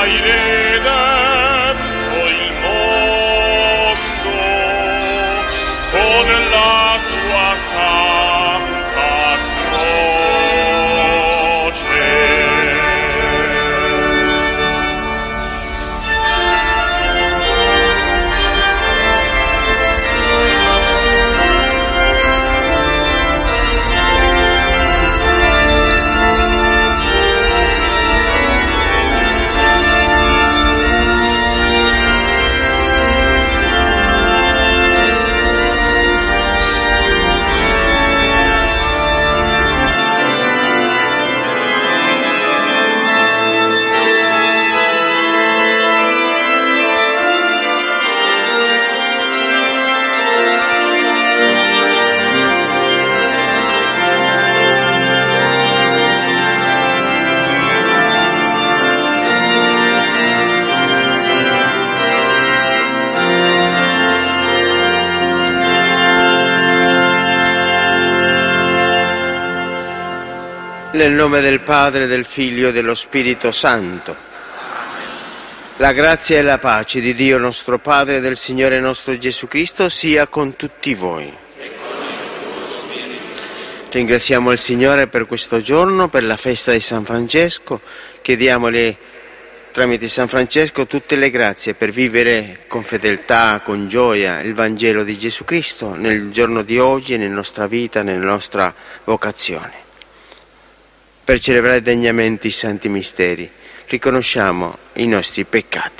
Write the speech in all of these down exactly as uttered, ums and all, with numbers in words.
hai redento il mondo con la tua santa croce. Nel nome del Padre, del Figlio e dello Spirito Santo. La grazia e la pace di Dio nostro Padre e del Signore nostro Gesù Cristo sia con tutti voi. Ringraziamo il Signore per questo giorno, per la festa di San Francesco. Chiediamole tramite San Francesco tutte le grazie per vivere con fedeltà, con gioia il Vangelo di Gesù Cristo nel giorno di oggi, nella nostra vita, nella nostra vocazione. Per celebrare degnamente i santi misteri, riconosciamo i nostri peccati.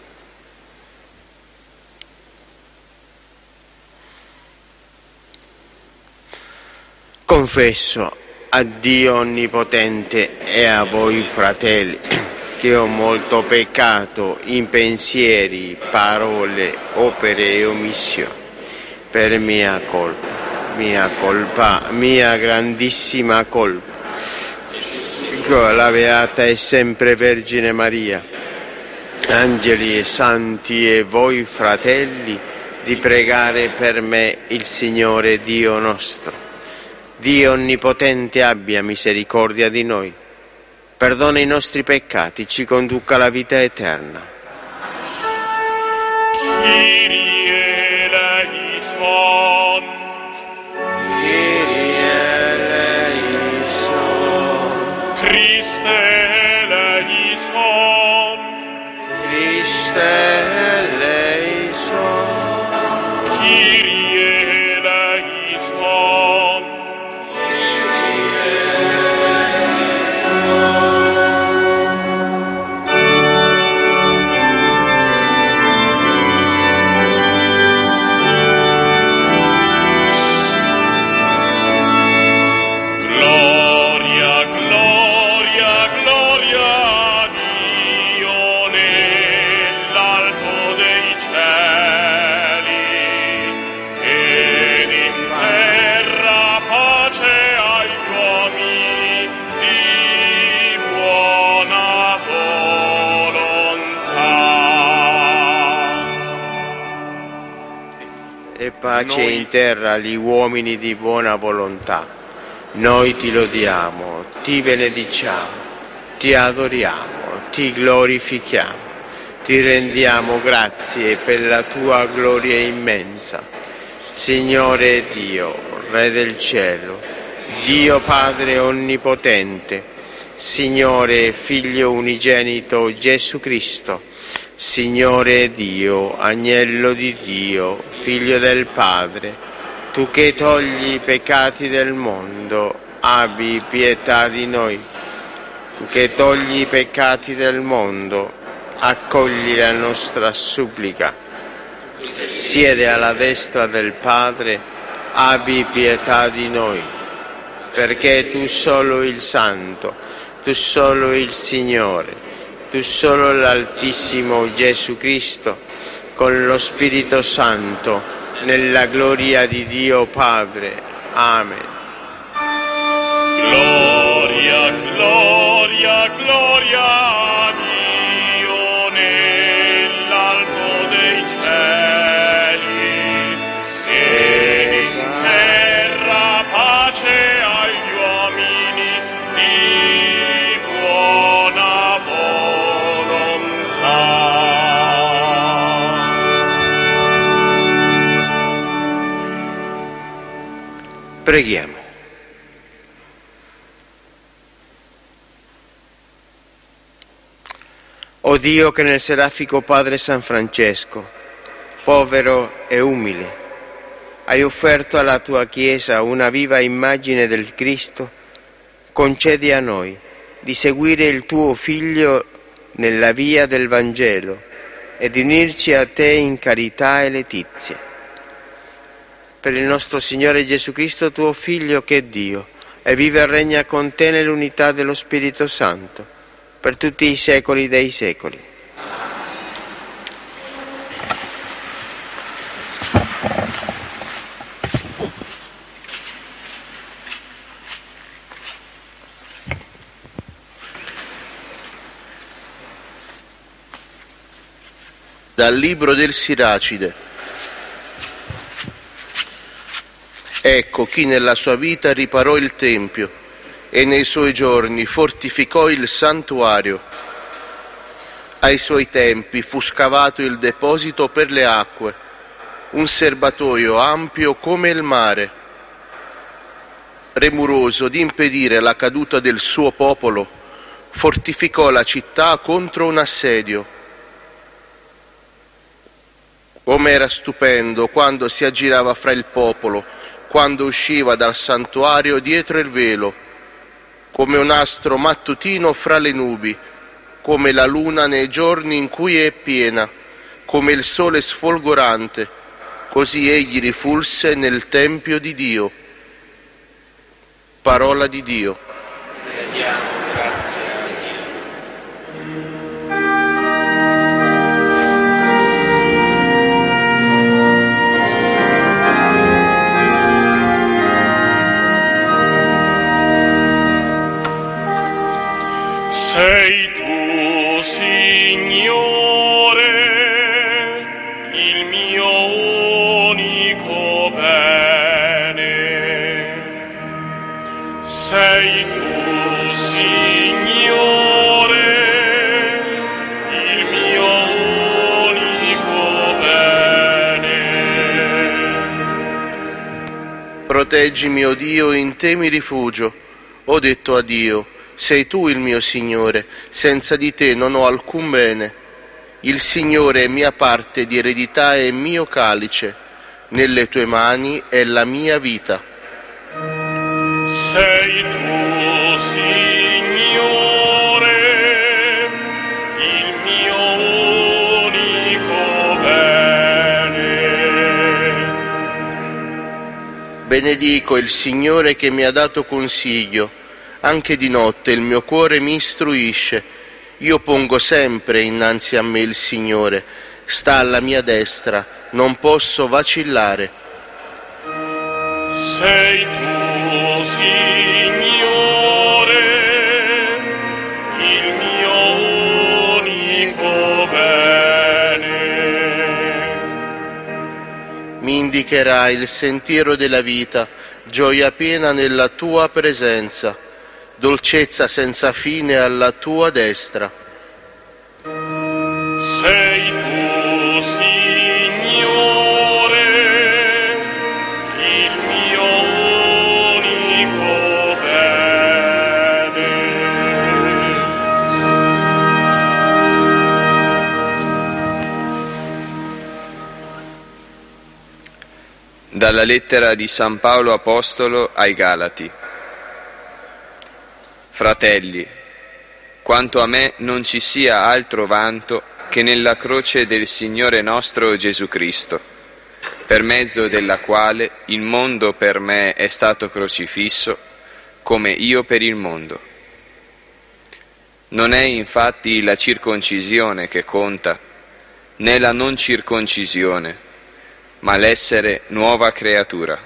Confesso a Dio Onnipotente e a voi, fratelli, che ho molto peccato in pensieri, parole, opere e omissioni, per mia colpa, mia colpa, mia grandissima colpa. La Beata e sempre Vergine Maria, angeli e santi e voi fratelli, di pregare per me il Signore Dio nostro. Dio Onnipotente abbia misericordia di noi, perdona i nostri peccati, ci conduca alla vita eterna. Kyrie eleison. Kyrie eleison. Christe eleison. Christe eleison. Kyrie eleison. Gloria, gloria, gloria a Dio nell'alto dei cieli, ed in terra pace agli uomini di buona volontà. E pace Noi- in terra agli uomini di buona volontà. Noi ti lodiamo, ti benediciamo, ti adoriamo, ti glorifichiamo, ti rendiamo grazie per la tua gloria immensa. Signore Dio, Re del cielo, Dio Padre Onnipotente, Signore Figlio unigenito Gesù Cristo, Signore Dio, Agnello di Dio, Figlio del Padre, tu che togli i peccati del mondo, abbi pietà di noi. Tu che togli i peccati del mondo, accogli la nostra supplica. Siede alla destra del Padre, abbi pietà di noi, perché tu solo il Santo, tu solo il Signore, tu solo l'Altissimo Gesù Cristo, con lo Spirito Santo, nella gloria di Dio Padre. Amen. Gloria, gloria, gloria a Dio nell'alto dei cieli, ed in terra pace agli uomini di buona volontà. Preghiamo. O Dio, che nel serafico Padre San Francesco, povero e umile, hai offerto alla tua Chiesa una viva immagine del Cristo, concedi a noi di seguire il tuo Figlio nella via del Vangelo e di unirci a te in carità e letizia. Per il nostro Signore Gesù Cristo, tuo Figlio, che è Dio, e vive e regna con te nell'unità dello Spirito Santo, per tutti i secoli dei secoli. Dal libro del Siracide. Ecco chi nella sua vita riparò il Tempio e nei suoi giorni fortificò il santuario. Ai suoi tempi fu scavato il deposito per le acque, un serbatoio ampio come il mare. Premuroso di impedire la caduta del suo popolo, fortificò la città contro un assedio. Come era stupendo quando si aggirava fra il popolo, quando usciva dal santuario dietro il velo, come un astro mattutino fra le nubi, come la luna nei giorni in cui è piena, come il sole sfolgorante, così egli rifulse nel Tempio di Dio. Parola di Dio. Rendiamo grazie a Dio. Sei tu, Signore, il mio unico bene. Sei tu, Signore, il mio unico bene. Proteggimi, o Dio, in te mi rifugio. Ho detto a Dio: sei tu il mio Signore, senza di te non ho alcun bene. Il Signore è mia parte di eredità e mio calice, nelle tue mani è la mia vita. Sei tu, Signore, il mio unico bene. Benedico il Signore che mi ha dato consiglio. Anche di notte il mio cuore mi istruisce. Io pongo sempre innanzi a me il Signore. Sta alla mia destra, non posso vacillare. Sei tu, Signore, il mio unico bene. Mi indicherai il sentiero della vita, gioia piena nella tua presenza. Dolcezza senza fine alla tua destra. Sei tu, Signore, il mio unico bene. Dalla lettera di San Paolo Apostolo ai Galati. Fratelli, quanto a me non ci sia altro vanto che nella croce del Signore nostro Gesù Cristo, per mezzo della quale il mondo per me è stato crocifisso, come io per il mondo. Non è infatti la circoncisione che conta, né la non circoncisione, ma l'essere nuova creatura.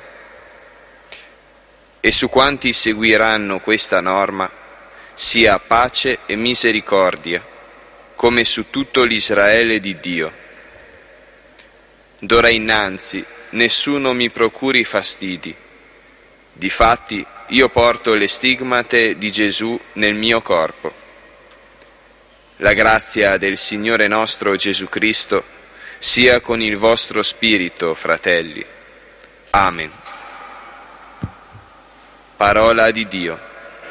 E su quanti seguiranno questa norma, sia pace e misericordia, come su tutto l'Israele di Dio. D'ora innanzi nessuno mi procuri fastidi. Difatti io porto le stigmate di Gesù nel mio corpo. La grazia del Signore nostro Gesù Cristo sia con il vostro spirito, fratelli. Amen. Parola di Dio.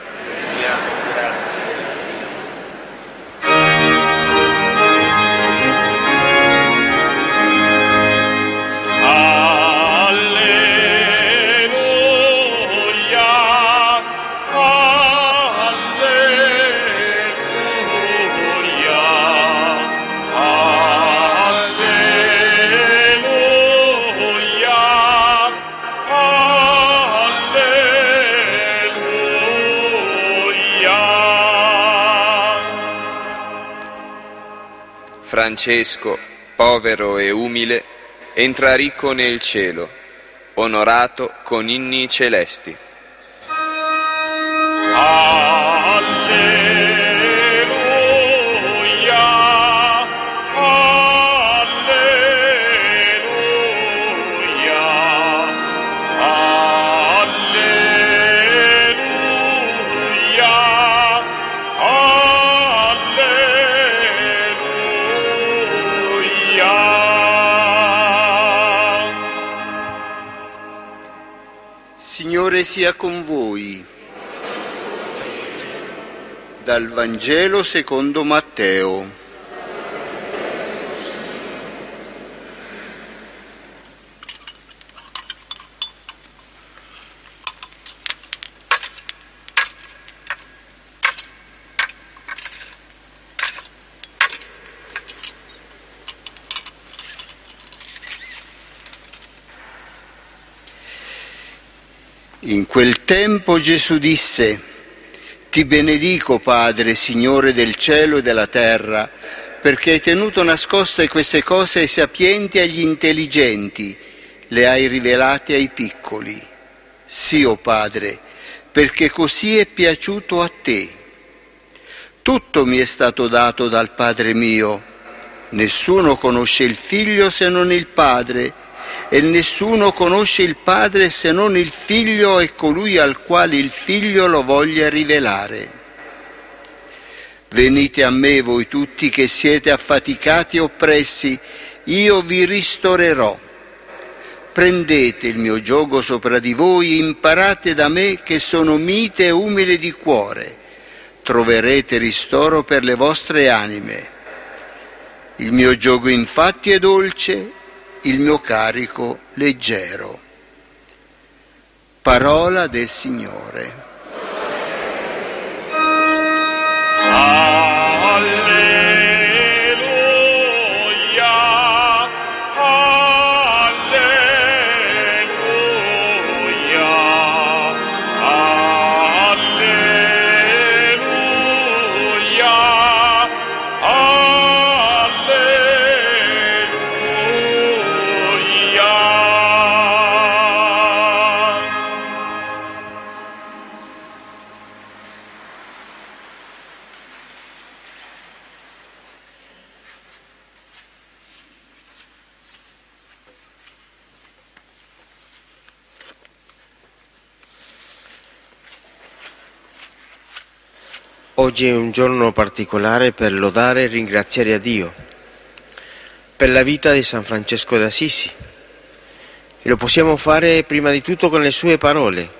Francesco, povero e umile, entra ricco nel cielo, onorato con inni celesti. Signore sia con voi. Dal Vangelo secondo Matteo. In quel tempo Gesù disse: Ti benedico, Padre, Signore del cielo e della terra, perché hai tenuto nascoste queste cose ai sapienti e agli intelligenti, le hai rivelate ai piccoli. Sì, o Padre, perché così è piaciuto a te. Tutto mi è stato dato dal Padre mio. Nessuno conosce il Figlio se non il Padre, e nessuno conosce il Padre se non il Figlio e colui al quale il Figlio lo voglia rivelare. Venite a me voi tutti che siete affaticati e oppressi, io vi ristorerò. Prendete il mio giogo sopra di voi, imparate da me che sono mite e umile di cuore. Troverete ristoro per le vostre anime. Il mio giogo infatti è dolce, il mio carico leggero. Parola del Signore. Oggi è un giorno particolare per lodare e ringraziare a Dio per la vita di San Francesco d'Assisi. E lo possiamo fare prima di tutto con le sue parole.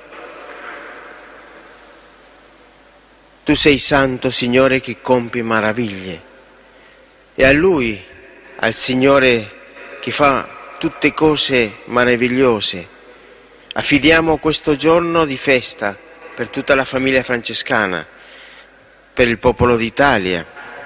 Tu sei santo, Signore, che compi meraviglie. E a Lui, al Signore che fa tutte cose meravigliose, affidiamo questo giorno di festa per tutta la famiglia francescana, per il popolo d'Italia,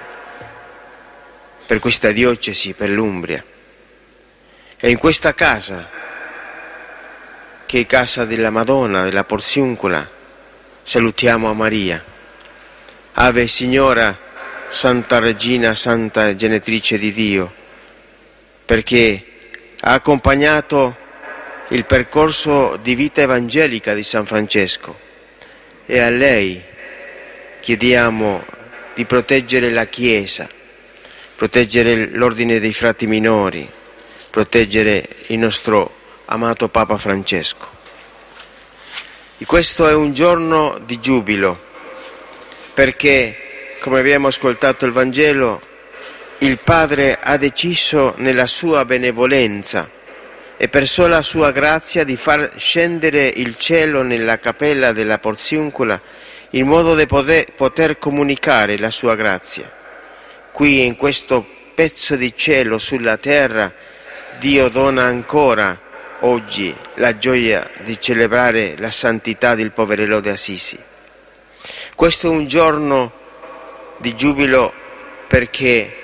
per questa diocesi, per l'Umbria. E in questa casa, che è casa della Madonna, della Porziuncola, salutiamo a Maria. Ave Signora, Santa Regina, Santa Genetrice di Dio, perché ha accompagnato il percorso di vita evangelica di San Francesco, e a lei chiediamo di proteggere la Chiesa, proteggere l'ordine dei frati minori, proteggere il nostro amato Papa Francesco. E questo è un giorno di giubilo, perché, come abbiamo ascoltato il Vangelo, il Padre ha deciso nella sua benevolenza e per sola sua grazia di far scendere il cielo nella cappella della Porziuncula in modo da poter, poter comunicare la sua grazia. Qui in questo pezzo di cielo sulla terra Dio dona ancora oggi la gioia di celebrare la santità del poverello di Assisi. Questo è un giorno di giubilo perché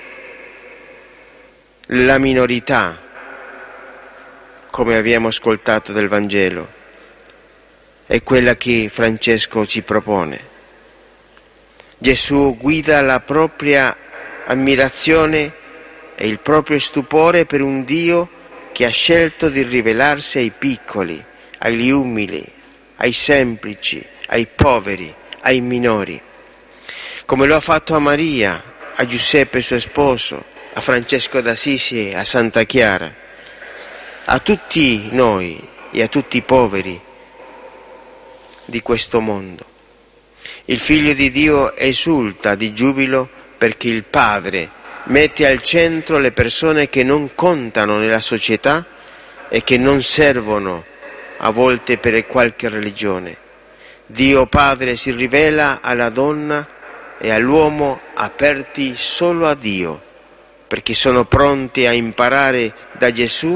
la minorità, come abbiamo ascoltato del Vangelo, è quella che Francesco ci propone. Gesù guida la propria ammirazione e il proprio stupore per un Dio che ha scelto di rivelarsi ai piccoli, agli umili, ai semplici, ai poveri, ai minori, come lo ha fatto a Maria, a Giuseppe suo sposo, a Francesco d'Assisi e a Santa Chiara, a tutti noi e a tutti i poveri di questo mondo. Il Figlio di Dio esulta di giubilo perché il Padre mette al centro le persone che non contano nella società e che non servono a volte per qualche religione. Dio Padre si rivela alla donna e all'uomo aperti solo a Dio, perché sono pronti a imparare da Gesù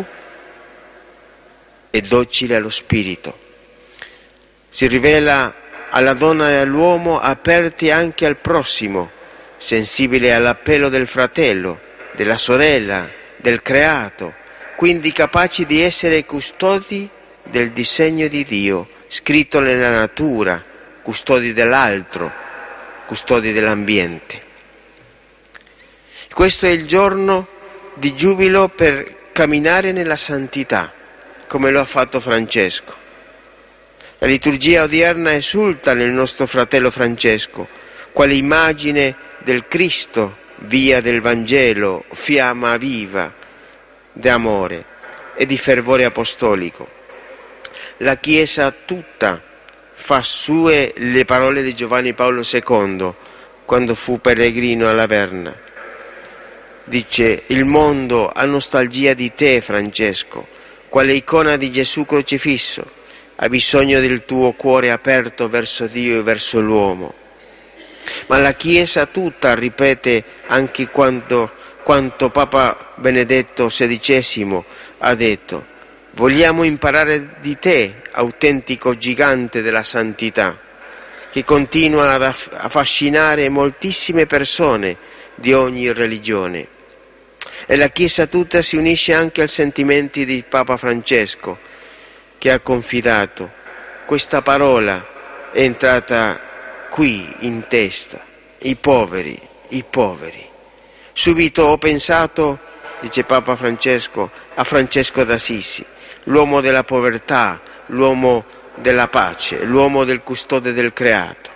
e docili allo Spirito. Si rivela alla donna e all'uomo aperti anche al prossimo, sensibili all'appello del fratello, della sorella, del creato, quindi capaci di essere custodi del disegno di Dio, scritto nella natura, custodi dell'altro, custodi dell'ambiente. Questo è il giorno di giubilo per camminare nella santità, come lo ha fatto Francesco. La liturgia odierna esulta nel nostro fratello Francesco, quale immagine del Cristo, via del Vangelo, fiamma viva d'amore e di fervore apostolico. La Chiesa tutta fa sue le parole di Giovanni Paolo secondo quando fu peregrino alla Verna. Dice: il mondo ha nostalgia di te, Francesco, quale icona di Gesù crocifisso, ha bisogno del tuo cuore aperto verso Dio e verso l'uomo. Ma la Chiesa tutta ripete anche quanto, quanto Papa Benedetto sedicesimo ha detto: vogliamo imparare di te, autentico gigante della santità, che continua ad affascinare moltissime persone di ogni religione. E la Chiesa tutta si unisce anche ai sentimenti di Papa Francesco, che ha confidato: questa parola è entrata qui in testa, i poveri, i poveri. Subito ho pensato, dice Papa Francesco, a Francesco d'Assisi, l'uomo della povertà, l'uomo della pace, l'uomo del custode del creato.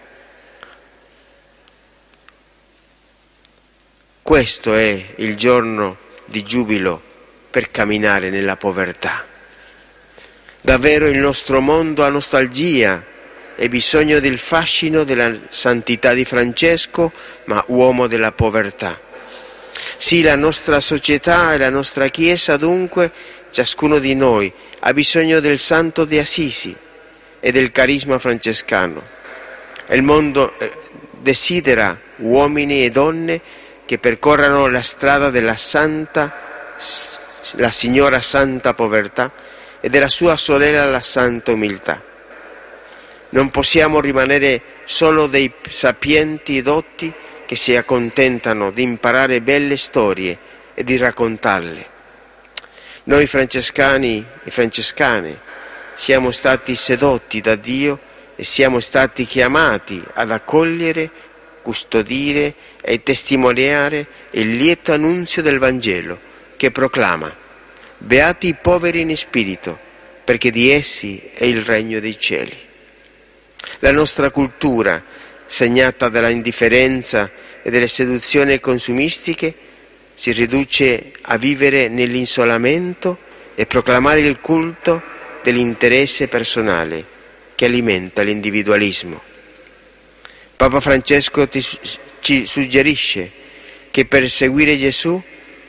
Questo è il giorno di giubilo per camminare nella povertà. Davvero il nostro mondo ha nostalgia e bisogno del fascino della santità di Francesco, ma uomo della povertà. Sì, la nostra società e la nostra Chiesa, dunque, ciascuno di noi ha bisogno del Santo di Assisi e del carisma francescano. Il mondo desidera uomini e donne che percorrano la strada della Santa, la Signora Santa Povertà e della sua sorella la Santa Umiltà. Non possiamo rimanere solo dei sapienti dotti che si accontentano di imparare belle storie e di raccontarle. Noi francescani e francescane siamo stati sedotti da Dio e siamo stati chiamati ad accogliere, custodire e testimoniare il lieto annunzio del Vangelo che proclama: beati i poveri in spirito, perché di essi è il regno dei cieli. La nostra cultura, segnata dalla indifferenza e dalle seduzioni consumistiche, si riduce a vivere nell'isolamento e proclamare il culto dell'interesse personale che alimenta l'individualismo. Papa Francesco ti, ci suggerisce che per seguire Gesù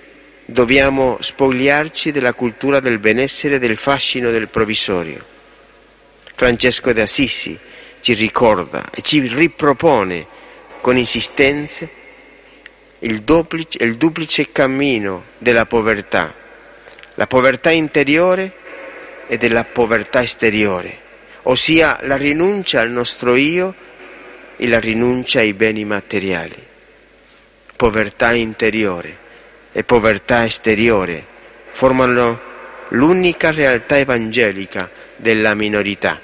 Dobbiamo spogliarci della cultura del benessere e del fascino del provvisorio. Francesco d'Assisi ci ricorda e ci ripropone con insistenza il duplice, il duplice cammino della povertà, la povertà interiore e della povertà esteriore, ossia la rinuncia al nostro io e la rinuncia ai beni materiali. Povertà interiore e povertà esteriore formano l'unica realtà evangelica della minorità.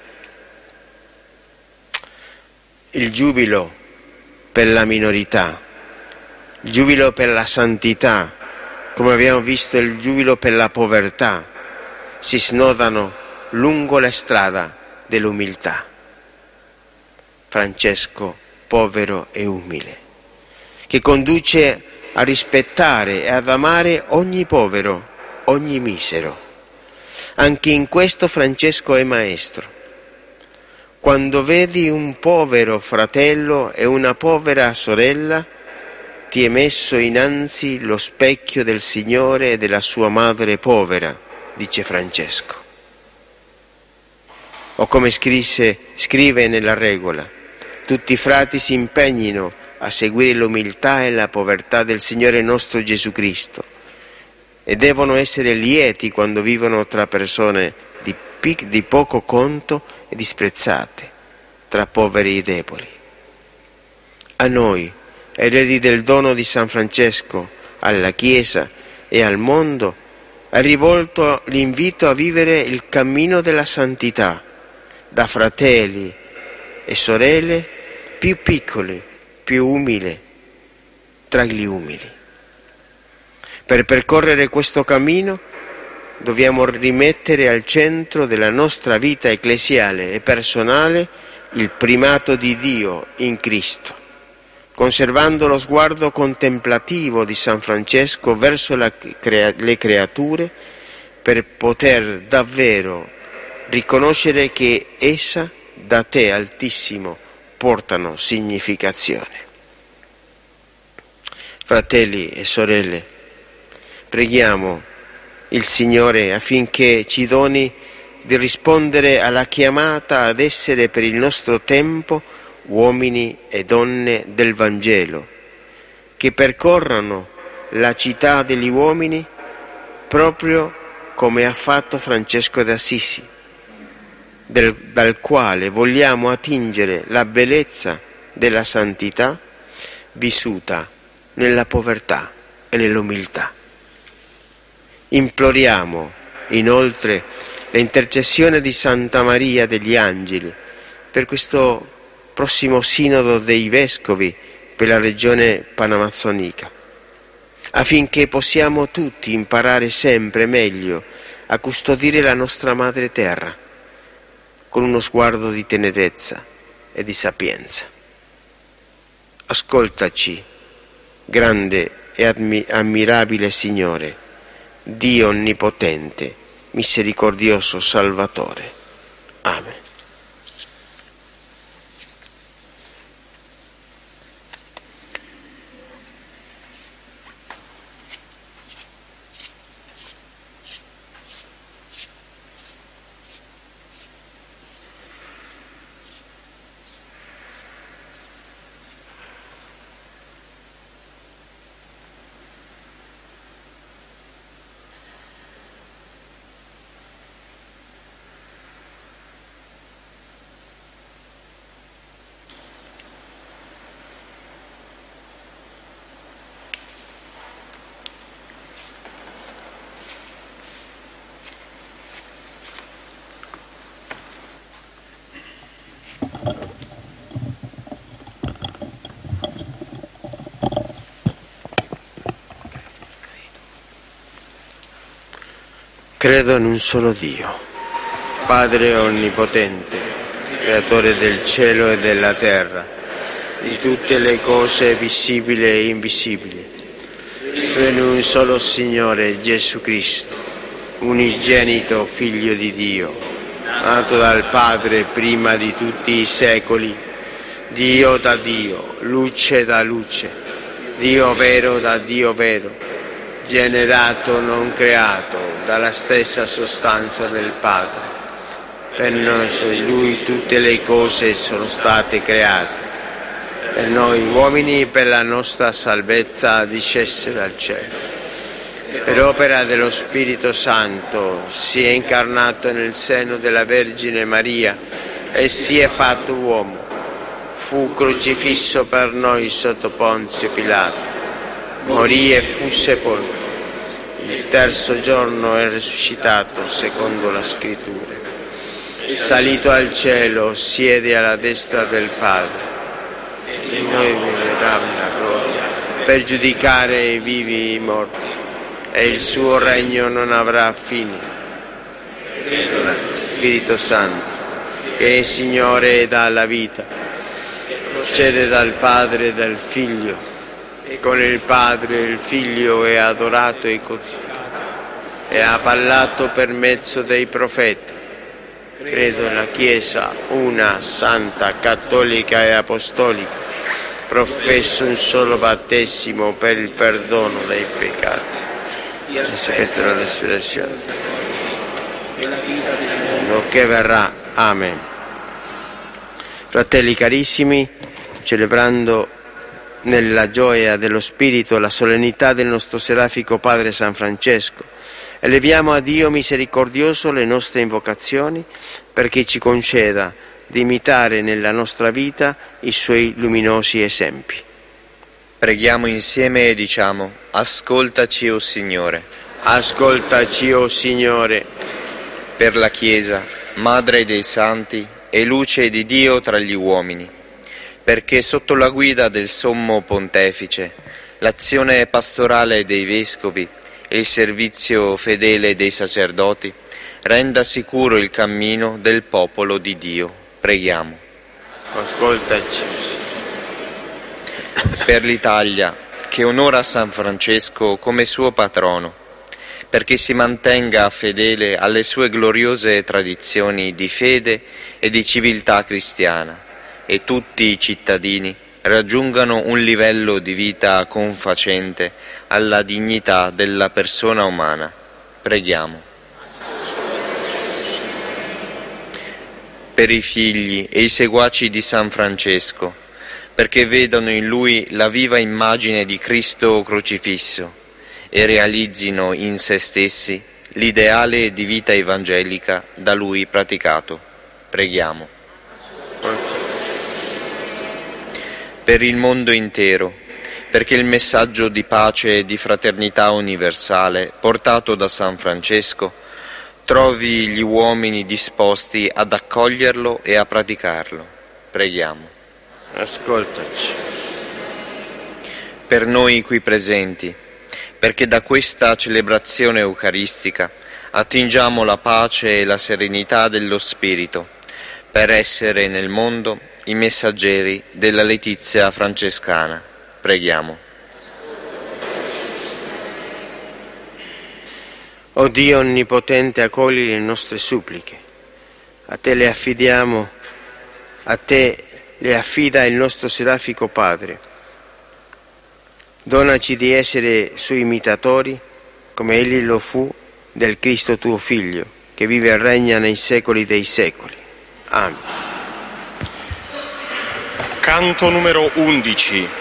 Il giubilo per la minorità, il giubilo per la santità, come abbiamo visto il giubilo per la povertà, si snodano lungo la strada dell'umiltà. Francesco, povero e umile, che conduce a rispettare e ad amare ogni povero, ogni misero. Anche in questo Francesco è maestro. Quando vedi un povero fratello e una povera sorella, ti è messo innanzi lo specchio del Signore e della sua madre povera, dice Francesco. O come scrisse, scrive nella regola, tutti i frati si impegnino a seguire l'umiltà e la povertà del Signore nostro Gesù Cristo e devono essere lieti quando vivono tra persone di, pic- di poco conto e disprezzate, tra poveri e deboli. A noi, eredi del dono di San Francesco, alla Chiesa e al mondo, è rivolto l'invito a vivere il cammino della santità, da fratelli e sorelle più piccoli, più umili, tra gli umili. Per percorrere questo cammino dobbiamo rimettere al centro della nostra vita ecclesiale e personale il primato di Dio in Cristo, conservando lo sguardo contemplativo di San Francesco verso la crea- le creature per poter davvero riconoscere che essa da te Altissimo portano significazione. Fratelli e sorelle, preghiamo il Signore affinché ci doni di rispondere alla chiamata ad essere per il nostro tempo uomini e donne del Vangelo, che percorrano la città degli uomini proprio come ha fatto Francesco d'Assisi, del, dal quale vogliamo attingere la bellezza della santità vissuta nella povertà e nell'umiltà. Imploriamo inoltre l'intercessione di Santa Maria degli Angeli per questo prossimo sinodo dei vescovi per la regione panamazzonica, affinché possiamo tutti imparare sempre meglio a custodire la nostra madre terra con uno sguardo di tenerezza e di sapienza. Ascoltaci, grande e admi- ammirabile Signore, Dio onnipotente, misericordioso Salvatore. Amen. Credo in un solo Dio, Padre onnipotente, creatore del cielo e della terra, di tutte le cose visibili e invisibili. Credo in un solo Signore Gesù Cristo, unigenito Figlio di Dio, nato dal Padre prima di tutti i secoli, Dio da Dio, luce da luce, Dio vero da Dio vero, generato, non creato, dalla stessa sostanza del Padre. Per noi, su Lui, tutte le cose sono state create. Per noi uomini, per la nostra salvezza, discese dal cielo. Per opera dello Spirito Santo si è incarnato nel seno della Vergine Maria e si è fatto uomo. Fu crocifisso per noi sotto Ponzio Pilato. Morì e fu sepolto. Il terzo giorno è risuscitato secondo la Scrittura. Salito al cielo, siede alla destra del Padre. E noi verrà la gloria per giudicare i vivi e i morti. E il suo regno non avrà fine. Spirito Santo, che è Signore e dà la vita, procede dal Padre e dal Figlio, e con il Padre e il Figlio è adorato e codificato, e ha parlato per mezzo dei profeti. Credo nella Chiesa, una, santa, cattolica e apostolica, professo un solo battesimo per il perdono dei peccati. Aspetto la resurrezione, lo che verrà. Amen. Fratelli carissimi, celebrando nella gioia dello Spirito la solennità del nostro serafico Padre San Francesco, eleviamo a Dio misericordioso le nostre invocazioni perché ci conceda di imitare nella nostra vita i Suoi luminosi esempi. Preghiamo insieme e diciamo: ascoltaci, o Signore. Ascoltaci, o Signore. Per la Chiesa, Madre dei Santi e luce di Dio tra gli uomini, perché sotto la guida del Sommo Pontefice, l'azione pastorale dei Vescovi e il servizio fedele dei sacerdoti renda sicuro il cammino del popolo di Dio. Preghiamo. Ascoltaci. Per l'Italia, che onora San Francesco come suo patrono, perché si mantenga fedele alle sue gloriose tradizioni di fede e di civiltà cristiana e tutti i cittadini raggiungano un livello di vita confacente alla dignità della persona umana. Preghiamo. Per i figli e i seguaci di San Francesco, perché vedano in lui la viva immagine di Cristo crocifisso e realizzino in se stessi l'ideale di vita evangelica da lui praticato. Preghiamo. Per il mondo intero, perché il messaggio di pace e di fraternità universale portato da San Francesco trovi gli uomini disposti ad accoglierlo e a praticarlo. Preghiamo. Ascoltaci. Per noi qui presenti, perché da questa celebrazione eucaristica attingiamo la pace e la serenità dello Spirito, per essere nel mondo i messaggeri della letizia francescana. Preghiamo. O Dio Onnipotente, accogli le nostre suppliche. A Te le affidiamo, a Te le affida il nostro serafico Padre. Donaci di essere Suoi imitatori, come Egli lo fu del Cristo Tuo Figlio, che vive e regna nei secoli dei secoli. Amen. Canto numero undici.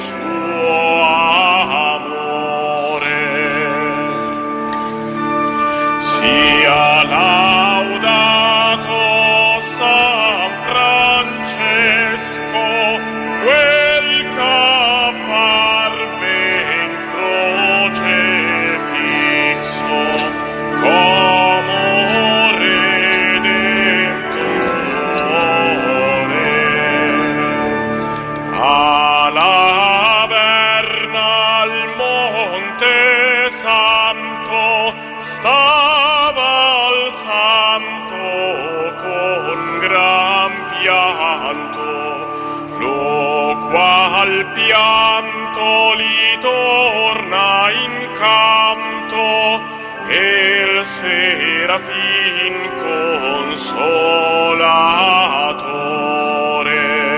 suo amore. Sia laudato San Francesco, quel che in croce fisso come Redentore. Alla Verna al Monte Santo stava il Santo con gran pianto, lo qual pianto li torna in canto e il Serafin consolatore.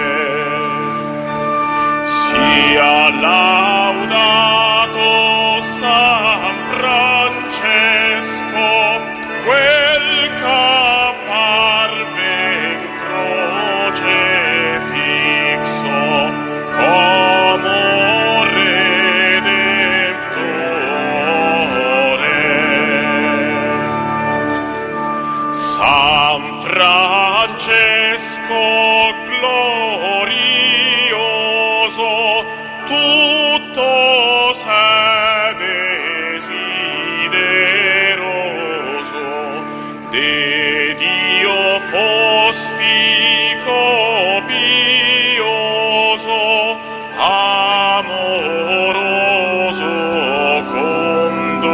Sia laudato San Francesco, quel che apparve in croce fisso come Redentore. San Francesco glorioso, tutto sei desideroso, de Dio fosti copioso, amoroso con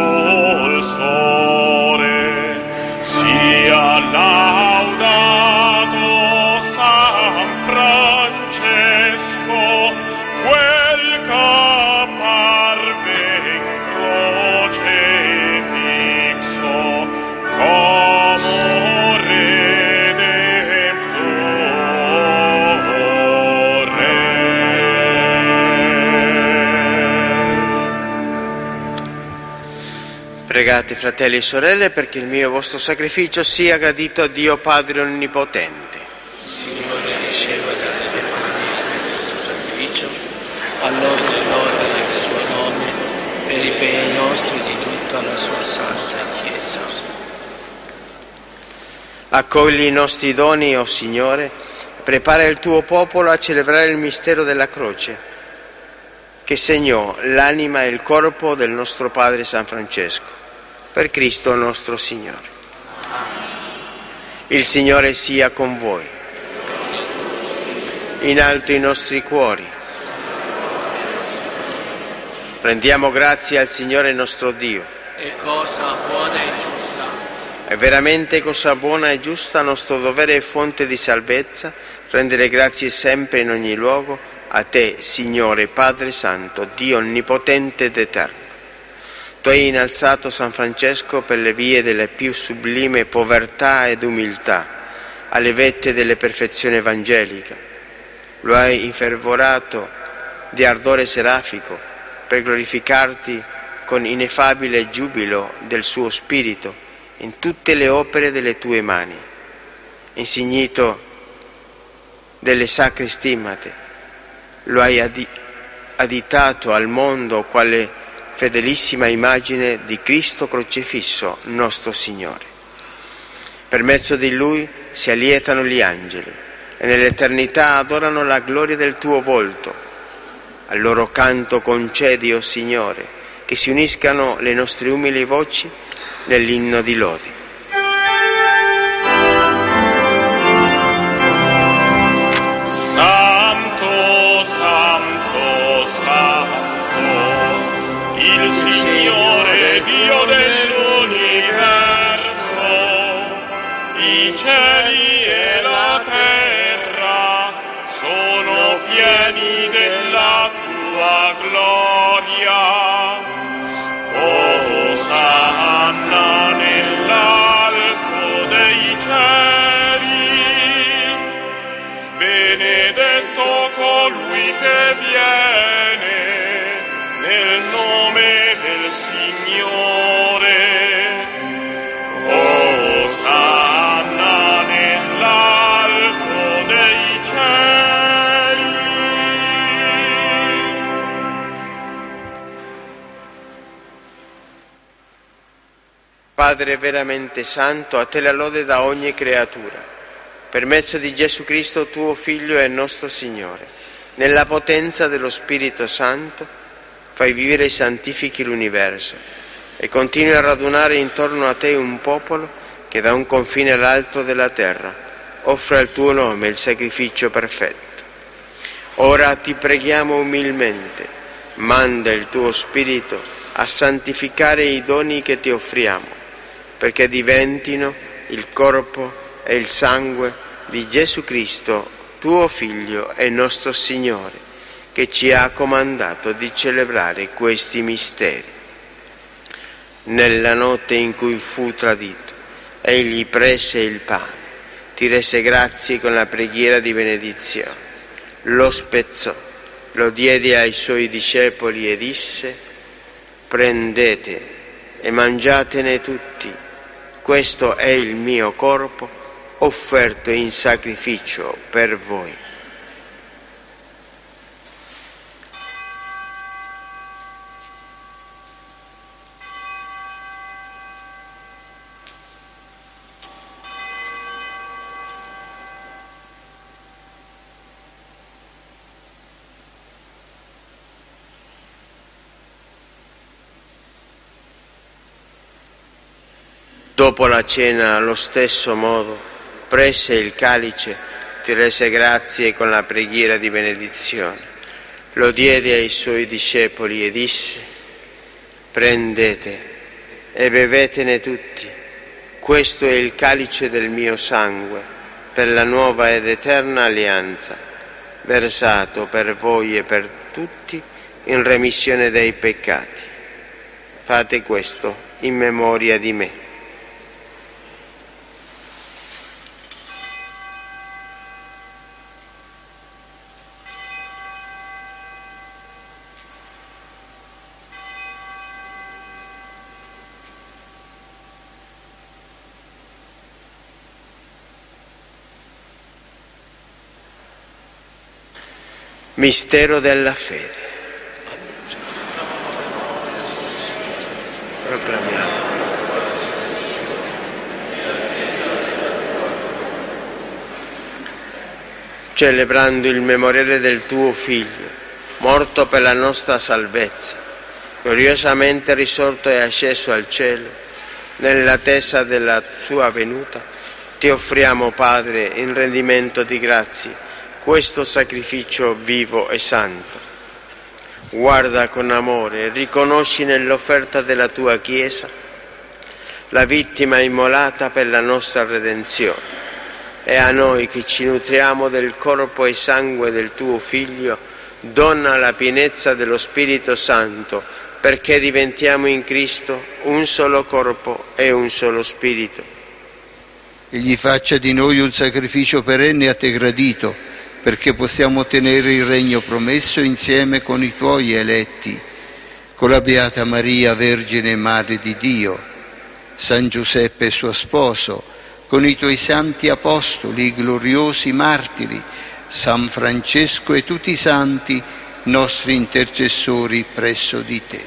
dolçore. Sia laudato San Francesco, quel che apparve in croce fisso come Redentore. Pregate, fratelli e sorelle, perché il mio e vostro sacrificio sia gradito a Dio Padre Onnipotente. Signore, riceva dalle tue mani questo sacrificio, allora e gloria del suo nome, per i beni nostri e di tutta la sua santa Chiesa. Accogli i nostri doni, o Signore, prepara il tuo popolo a celebrare il mistero della croce, che segnò l'anima e il corpo del nostro Padre San Francesco. Per Cristo nostro Signore. Il Signore sia con voi. In alto i nostri cuori. Rendiamo grazie al Signore nostro Dio. È cosa buona e giusta. È veramente cosa buona e giusta, nostro dovere e fonte di salvezza, rendere grazie sempre in ogni luogo a Te, Signore Padre Santo, Dio Onnipotente ed Eterno. Tu hai innalzato San Francesco per le vie della più sublime povertà ed umiltà, alle vette delle perfezioni evangeliche. Lo hai infervorato di ardore serafico per glorificarti con ineffabile giubilo del suo spirito in tutte le opere delle tue mani, insignito delle sacre stimmate. Lo hai adi- aditato al mondo quale fedelissima immagine di Cristo crocefisso, nostro Signore. Per mezzo di Lui si allietano gli angeli e nell'eternità adorano la gloria del tuo volto. Al loro canto concedi, o Signore, che si uniscano le nostre umili voci nell'inno di lode. Santo, Santo, Santo, il Signore Dio dell'universo, i cieli e la terra sono pieni della tua gloria. Osanna nell'alto dei cieli, benedetto colui che viene nel nome del Signore. Osanna nell'alto dei cieli. Padre veramente santo, a te la lode da ogni creatura. Per mezzo di Gesù Cristo, tuo Figlio e nostro Signore, nella potenza dello Spirito Santo, fai vivere e santifichi l'universo e continui a radunare intorno a te un popolo che da un confine all'altro della terra offre al tuo nome il sacrificio perfetto. Ora ti preghiamo umilmente, manda il tuo Spirito a santificare i doni che ti offriamo, perché diventino il corpo e il sangue di Gesù Cristo, tuo Figlio e nostro Signore, che ci ha comandato di celebrare questi misteri. Nella notte in cui fu tradito, egli prese il pane, ti rese grazie con la preghiera di benedizione, lo spezzò, lo diede ai suoi discepoli e disse: prendete e mangiatene tutti, questo è il mio corpo offerto in sacrificio per voi. Dopo la cena, allo stesso modo, prese il calice, ti rese grazie con la preghiera di benedizione, lo diede ai suoi discepoli e disse: prendete e bevetene tutti, questo è il calice del mio sangue, per la nuova ed eterna alleanza, versato per voi e per tutti in remissione dei peccati. Fate questo in memoria di me. Mistero della fede. Proclamiamo. Celebrando il memoriale del tuo Figlio, morto per la nostra salvezza, gloriosamente risorto e asceso al cielo, nell'attesa della sua venuta, ti offriamo, Padre, in rendimento di grazie, questo sacrificio vivo e santo. Guarda con amore e riconosci nell'offerta della tua Chiesa la vittima immolata per la nostra redenzione, e a noi che ci nutriamo del corpo e sangue del tuo Figlio dona la pienezza dello Spirito Santo, perché diventiamo in Cristo un solo corpo e un solo Spirito. Egli faccia di noi un sacrificio perenne a te gradito, perché possiamo ottenere il regno promesso insieme con i tuoi eletti, con la Beata Maria, Vergine e Madre di Dio, San Giuseppe suo sposo, con i tuoi santi apostoli, gloriosi martiri, San Francesco e tutti i santi, nostri intercessori presso di te.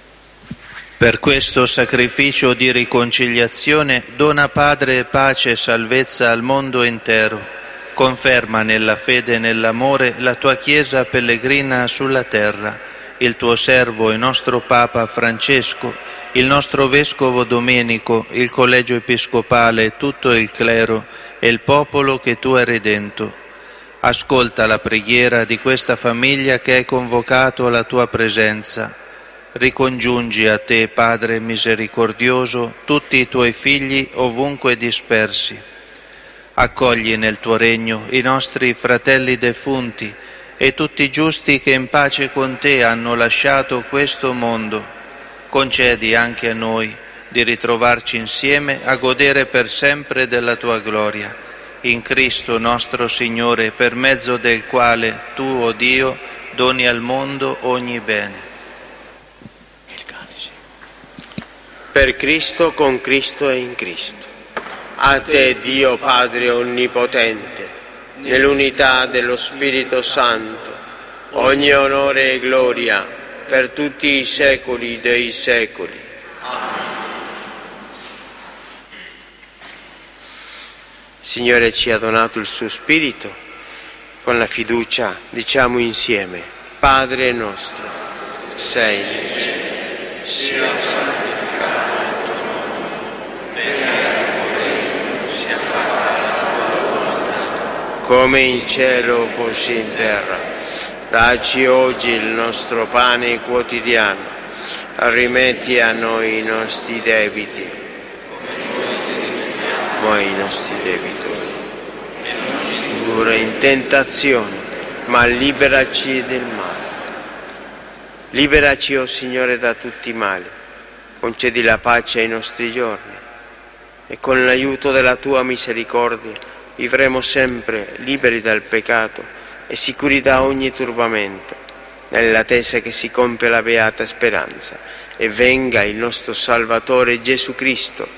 Per questo sacrificio di riconciliazione dona, Padre, pace e salvezza al mondo intero. Conferma nella fede e nell'amore la tua Chiesa pellegrina sulla terra, il tuo servo e nostro Papa Francesco, il nostro Vescovo Domenico, il Collegio Episcopale, tutto il clero e il popolo che tu hai redento. Ascolta la preghiera di questa famiglia che hai convocato alla tua presenza. Ricongiungi a te, Padre misericordioso, tutti i tuoi figli ovunque dispersi. Accogli nel tuo regno i nostri fratelli defunti e tutti i giusti che in pace con te hanno lasciato questo mondo. Concedi anche a noi di ritrovarci insieme a godere per sempre della tua gloria. In Cristo nostro Signore, per mezzo del quale tu, o Dio, doni al mondo ogni bene. Per Cristo, con Cristo e in Cristo. A te, Dio Padre Onnipotente, nell'unità dello Spirito Santo, ogni onore e gloria per tutti i secoli dei secoli. Signore ci ha donato il suo Spirito. Con la fiducia diciamo insieme: Padre nostro, sei nel cielo, sia santificato il tuo nome, venga il tuo regno, sia fatta la tua volontà, come in cielo così in terra. Dacci oggi il nostro pane quotidiano, rimetti a noi i nostri debiti, come i nostri debitori, e non ci indurre in tentazione, ma liberaci del male. Liberaci, o oh Signore, da tutti i mali, concedi la pace ai nostri giorni, e con l'aiuto della tua misericordia vivremo sempre liberi dal peccato e sicuri da ogni turbamento, nell'attesa che si compia la beata speranza e venga il nostro Salvatore Gesù Cristo.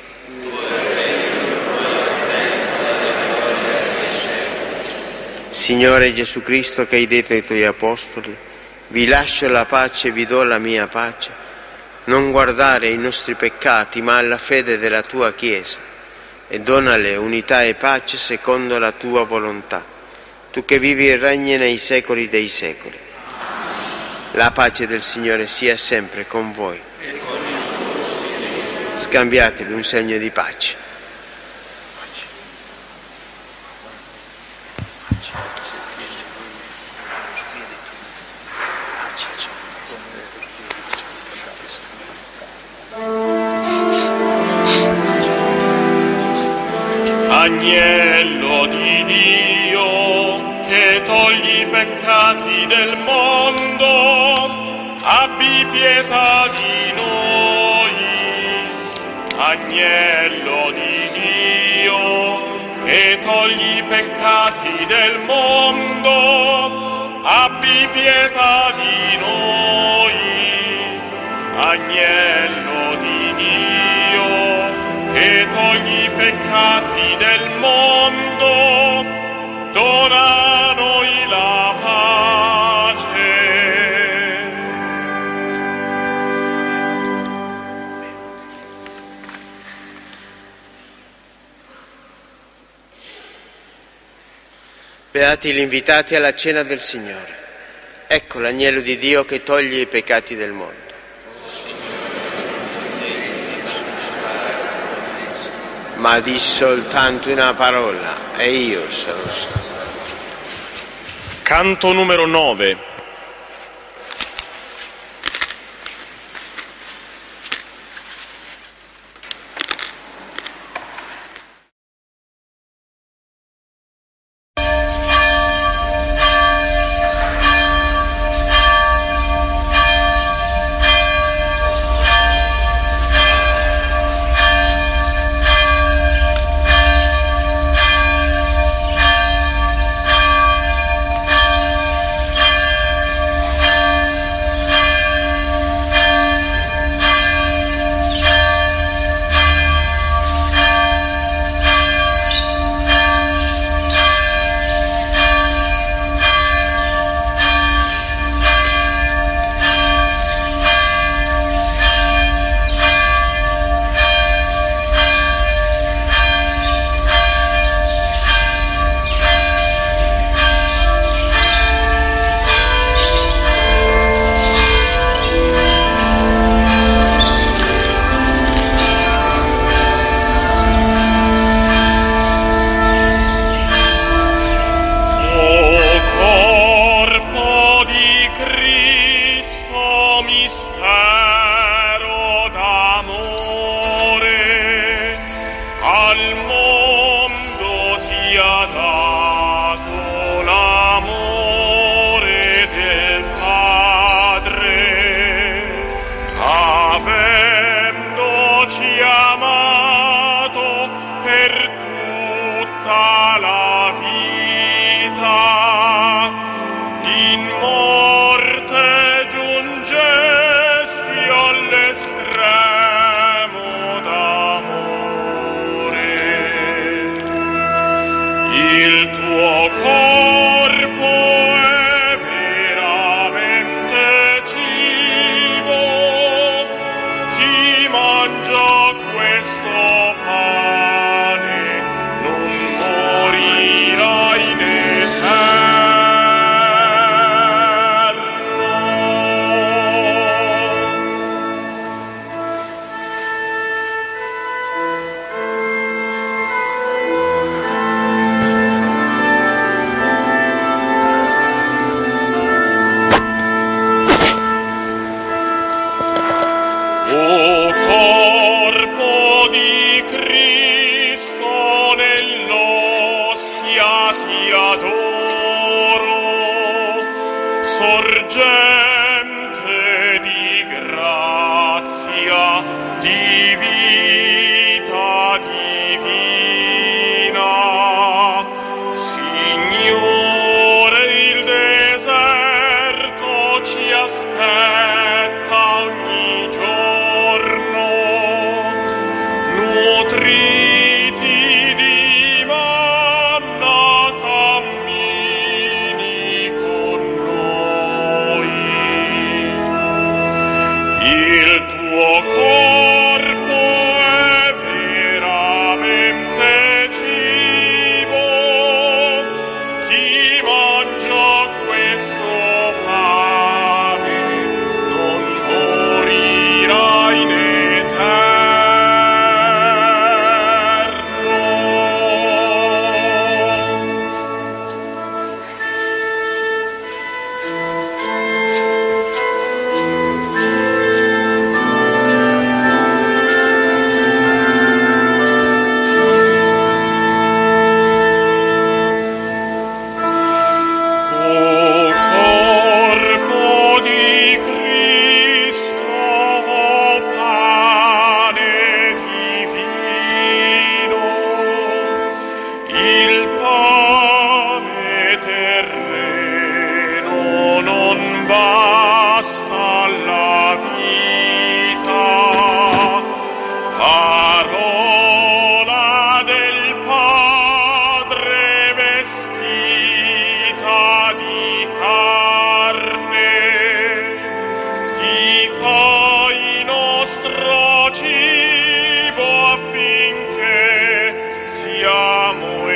Signore Gesù Cristo, che hai detto ai tuoi apostoli: vi lascio la pace, vi do la mia pace, non guardare ai nostri peccati ma alla fede della tua Chiesa, e donale unità e pace secondo la tua volontà, tu che vivi e regni nei secoli dei secoli. La pace del Signore sia sempre con voi. Scambiatevi un segno di pace. Agnello di Dio, che togli i peccati del mondo, abbi pietà di noi. Agnello di Dio, che togli i peccati del mondo, abbi pietà di noi. Agnello di Dio, che togli i peccati del mondo, dona a noi la pace. Beati gli invitati alla cena del Signore. Ecco l'agnello di Dio che toglie i peccati del mondo. Ma di soltanto una parola e io sarò stato. Canto numero nove. basta la vita. Parola del Padre vestita di carne, ti fai nostro cibo affinché siamo